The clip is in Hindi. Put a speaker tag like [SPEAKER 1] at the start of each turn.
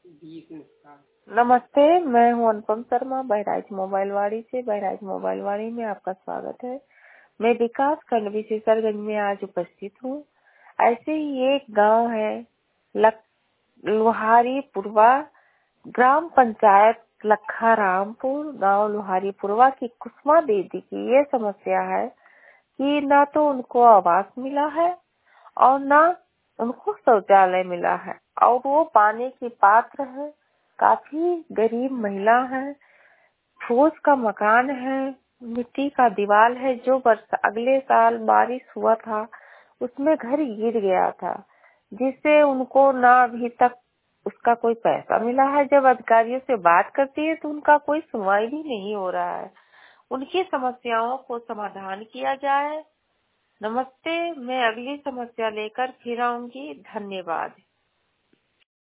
[SPEAKER 1] नमस्ते, मैं हूं अनुपम शर्मा, बहराइच मोबाइलवाड़ी से। बहराइच मोबाइलवाड़ी में आपका स्वागत है। मैं विकास खंड विशेषरगंज में आज उपस्थित हूं। ऐसे ही एक गांव है लोहारी पुरवा, ग्राम पंचायत लखा रामपुर, गांव लोहारी पुरवा की कुसुमा दीदी की ये समस्या है कि ना तो उनको आवास मिला है और ना उनको शौचालय मिला है, और वो पाने की पात्र है। काफी गरीब महिला है। फूस का मकान है, मिट्टी का दीवार है। जो अगले साल बारिश हुआ था उसमें घर गिर गया था, जिससे उनको ना अभी तक उसका कोई पैसा मिला है। जब अधिकारियों से बात करती है तो उनका कोई सुनवाई भी नहीं हो रहा है। उनकी समस्याओं को समाधान किया जाए। नमस्ते, मैं अगली समस्या लेकर फिर आऊंगी। धन्यवाद।